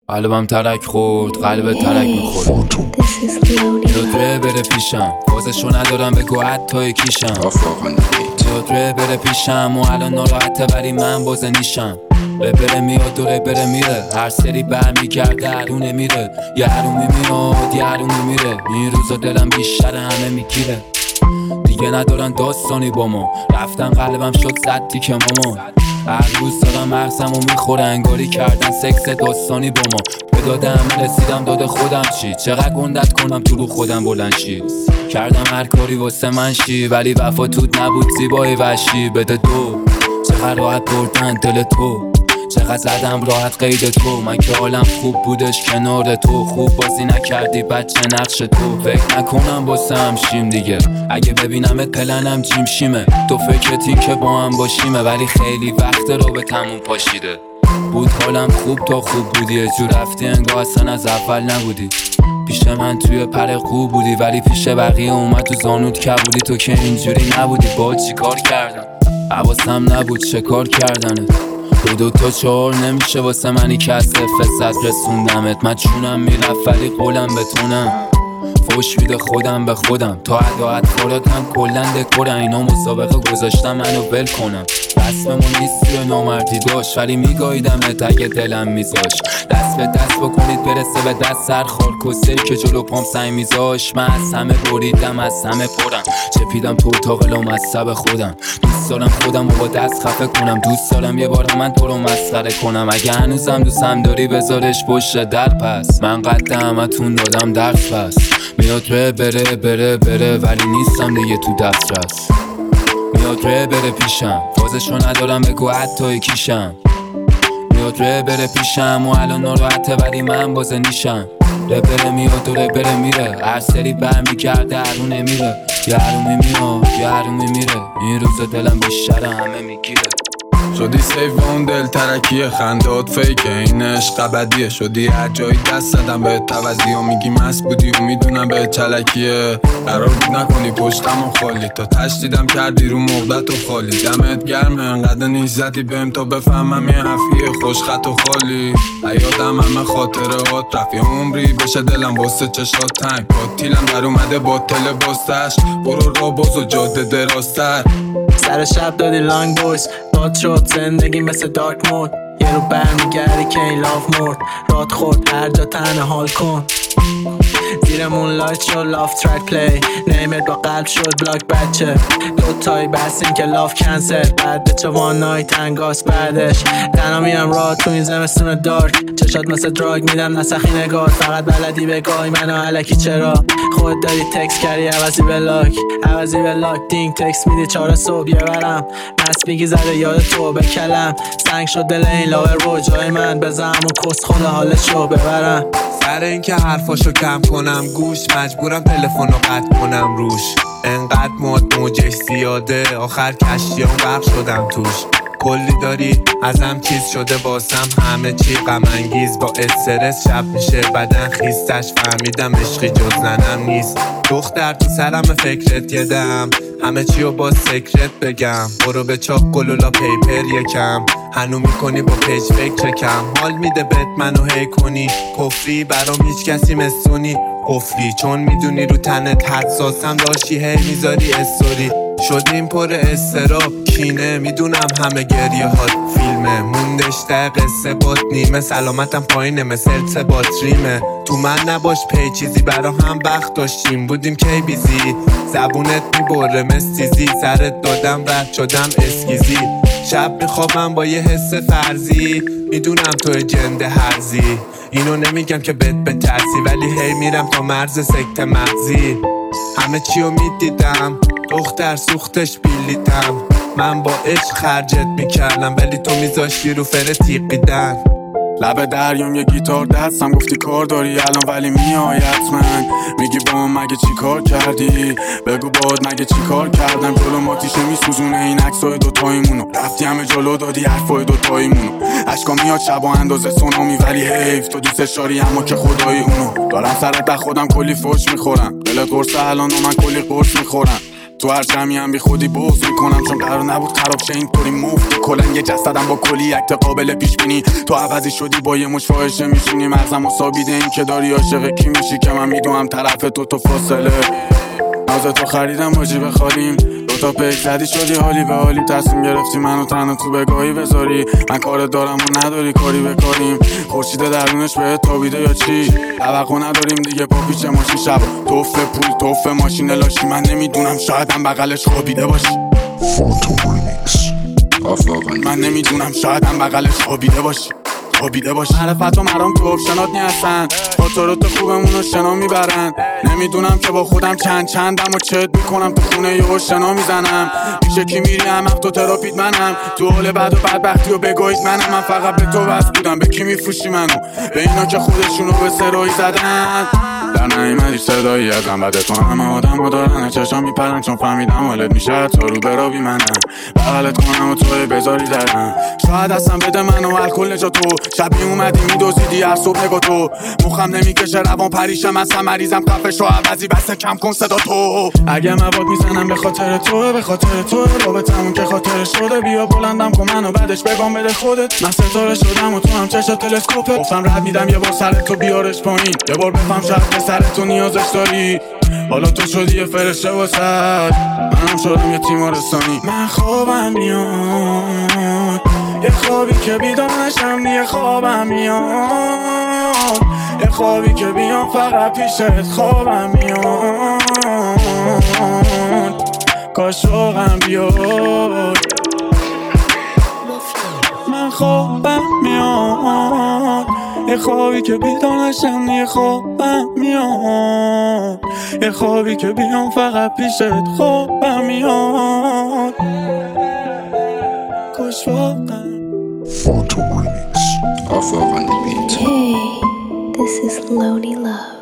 قلبم ترک خورد، قلب ترک میخورد. لطفه بره پیشم، بازشو ندارم بگو حتی کیشم. لطفه بره پیشم و الان ناراحته ولی من باز نیشم. بره میاد و بره میره، هر سری برمیگرده هرونه میره. یه هرومی میاد یه هرومی میره، این روزا دلم بیشتر همه میگیره. دیگه ندارن داستانی با ما، رفتن قلبم شد زد تیک مامان. هر روز دارم مغزمو میخوره، انگاری کردن سکس داستانی با ما. به دادم رسیدم داد خودم چی، چقدر گندت کنم تو رو خودم بلند شی. کردم هر کاری واسه من شی، ولی وفا توت نبود زیبای وحشی. بده دو چقدر راحت بردن دل تو، چقدر زدم راحت قید تو. من که حالم خوب بودش کنار تو، خوب بازی نکردی بچه نقش تو. فکر نکنم واسه هم شیم دیگه، اگه ببینمت پلنم جیم شیمه. تو فکرت این که با هم باشیمه، ولی خیلی وقت رو به تموم پاشیده. بود حالم خوب تا خوب بودی، یه جور رفتی انگار اصلا از اول نبودی. پیش من توی پر خوب بودی، ولی پیش بقیه اومد تو زانوت کبودی. تو که اینجوری نبودی، با چی کار کردم حواسم نبود چه کار کردنت. دو تا چهار نمیشه واسه منی که از صد رسوندمت. من چونم میرفت ولی قولم بتونم، فوش میده خودم به خودم. تا عداعت کاراتم کلن دکورن، اینا مسابقه گذاشتم منو ول کنم. رسممون نیست توی نامردی داشت، ولی میگاییدم اگه دلم میذاش. دست به دست بکنید برسه به دست، سر خار کسری که جلو پام سنگ میذاش. من از همه بریدم از همه پرم، چپیدم تو اتاق لامصب خودم. دوست دارم خودم رو با دست خفه کنم، دوست دارم یه بار من تو رو مسخره کنم. اگه هنوزم دوستم داری بذارش پشت در، پس من قد همتون دادم درس. پس میاد بره بره بره، ولی نیستم دیگه تو دسترس. میاد بره پیشم، فازشو ندارم بگو حتی کیشم. میاد بره پیشم و الان ناراحته ولی من باز نیشم. بره میاد و بره میره، هر سری برمیگرده هرونه میره. یه هرومی میاد یه هرومی میره، این روزا دلم بیشتر همه میگیره. شدی سیف اون دل ترکیه، خندات فیکه این عشق ابدیه. شدی هر جایی دست زدم به توزی و میگی مست بودی و میدونم به چلکیه. قرار بود نکنی پشتم و خالی، تا تشدیدم کردی رو مقدت و خالی. دمت گرمه انقدر نیش زدی بهم تا بفهمم یه حفیه خوش خط و خالی. حیاتم همه خاطرات، رفی عمری بشه دلم واسه چشات تنگ. پاتیلم در اومده با تل باستش، برو را باز و جاده دراستر. سر شب دادی لانگ بویز، باد شد زندگی مثل دارک مود. یه رو برمیگردی که این لاف مرد، راد خورد هر جا تنه حال کن. زیر مونلایت شد لاف ترک پلی، نیمت با قلب شد بلاک بچه. دوتایی بستیم که لاف کنسل، بعد چه وان نایت انگاس بعدش. تنها میرم راه تو این زمستون دارک، چشات مثل دراگ میدم نسخی نگاه. فقط بلدی بگاهی منو علکی چرا، خود داری تکس کردی عوضی به لاک. عوضی به لاک دینگ تکس میدی 4 صبح یه برم. مست میگی زده یاد تو به کلم، سنگ شد دل این لاور رو جای من. بزنم و کس خود حالشو ببرم. سر این که حرفاشو کم کنم گوش، مجبورم تلفنو قطع کنم روش. انقدر موجش زیاده، آخر کشتیام غرق شدم توش. کلی داری ازم چیز شده باسم، همه چی غم انگیز با استرس. شب میشه بدن خیستش، فهمیدم عشقی جز زنم نیست. دختر تو سرم فکرت یه دم، همه چی رو با سکرت بگم. برو به چاق گلولا پیپر یکم، هنو میکنی با پیج فکر کم. حال میده بهت منو هی کنی کفری، برام هیچ کسی مثونی قفلی. چون میدونی رو تنت حساسم، داشتی هی میذاری استوری. شدیم پر استراب کینه، میدونم همه گریه هات فیلمه. موندش در قصه بات نیمه، سلامتم پایینه مثل ارتباط ریمه. تو من نباش پی چیزی، برا هم وقت داشتیم بودیم کی بیزی. زبونت میبره مستیزی، سرت دادم رد شدم اسکیزی. شب میخوابم با یه حس فرضی، میدونم توی جنده هرزی. اینو نمیگم که بترسی، ولی هی میرم تا مرز سکته مغزی. همه چیو میدیدم دختر سوختش بیلیدم. من با عشق خرجت میکردم، ولی تو میذاشتی رو فر تیقیدن. لب دریام یه گیتار دستم، گفتی کار داری الان ولی میای حتما. میگی با من مگه چی کار کردی، بگو باد مگه چی کار کردم. جلو ماتیشو میسوزونه این عکسای دوتاییمونو، رفتی همه جلو دادی حرفای دوتاییمونو. اشکا میاد شبا اندازه سونامی، ولی حیف تو دوستش داری اما که خدایی اونو. دارم سرت در خودم کلی فوش میخورم، دلت قرصه الان و من کلی قرص میخورم. تو هر جمعی هم بی خودی بوز میکنم چون قرار نبود خراب شه اینطوری مفت کلن یه جسدم با کلی اکت قابل پیش بینی تو عوضی شدی با یه مش فاحشه میشینی مغزم و سابیده این که داری عاشق کی میشی که من میدونم طرف تو فاصله ناز تو خریدم با جیب خالیم دوتا پیک زدی شدی حالی به حالی تصمیم گرفتی منو تنها تو بگاهی بذاری من کار دارم و نداری کاری بکنیم خورشید درونش بهت تابیده یا چی توقع نداریم دیگه با پیچ ماشین شب توف پول توف ماشین لاشی من نمیدونم شاید هم بغلش خوابیده باشی من نمیدونم شاید هم بغلش خوابیده باشی معرفت و مرام که اپشنات نیستن خاطرات خوبمونو شنا میبرن نمیدونم که با خودم چندم و چت میکنم تو خونه یهو شنا میزنم میشه کی میری عمق تو تراپیت منم تو حال بعد و بدبختی و بگویت منم من فقط به تو بس بودم به کی میفروشی منو به اینا که خودشونو به سرایی زدن در نیمدی صدایی ازم بده تو همه آدم و دارن چشام میپرن چون فهمیدم حالت میشه تا رو برابی منم بغلت کنم و توی بذاری درم شاید اصلا بده منو الکل نجا تو شبی اومدی میدوزیدی هر صبح نگاه تو مخم نمیکشه روان پریشم اصلا مریضم خفه شو عوضی بس کم کن صدا تو اگه مواد میزنم به خاطر تو رابطمون که خاطر شده بیا بلندم کن منو بعدش بگم بده خودت من ستاره شدم و تو هم چشا تلسکوپه گفتم رد میدم یه بار سر تو بیارش پایین یه بار بفهم شاید به سر تو نیازش داری حالا تو شدی یه فرشته واسه منم شدم یه تیمارستانی من خوابم میاد یه خوابی که بیدانشم یه خوابم میاد یه خوابی که بیام فقط پیشت خوابم میاد کاش شوقم بیاد من خوابم میاد یه خوابی که بیدانشم یه خوابم میاد یه خوابی که بیام فقط پیشت خوابم میاد کاش واقعا Photo Remix off of on the beat. Hey, this is Lonely Love.